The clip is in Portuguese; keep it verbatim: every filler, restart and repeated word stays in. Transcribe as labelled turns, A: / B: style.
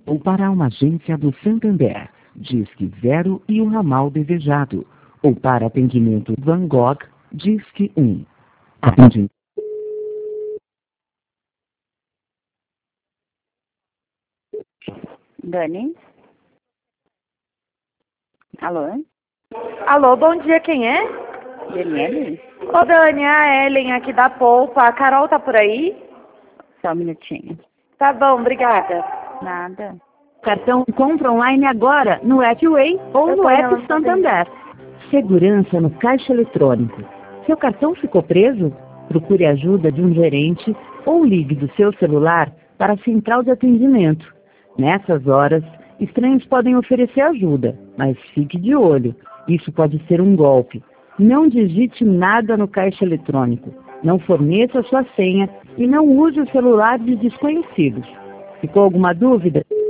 A: Ou para uma agência do Santander, Disque zero e o ramal desejado. Ou para atendimento Van Gogh, Disque um. Atendimento.
B: Dani? Alô?
C: Alô, bom dia, quem é?
B: Daniele?
C: Ô, Dani, a Ellen aqui da Polpa. A Carol tá por aí?
B: Só um minutinho.
C: Tá bom, obrigada.
B: Nada.
D: Cartão compra online agora no AppWay ou
C: Eu
D: no
C: tô
D: app
C: nela,
D: Santander. Segurança no caixa eletrônico. Seu cartão ficou preso? Procure a ajuda de um gerente ou ligue do seu celular para a central de atendimento. Nessas horas, estranhos podem oferecer ajuda, mas fique de olho. Isso pode ser um golpe. Não digite nada no caixa eletrônico. Não forneça sua senha e não use o celular de desconhecidos. Ficou alguma dúvida?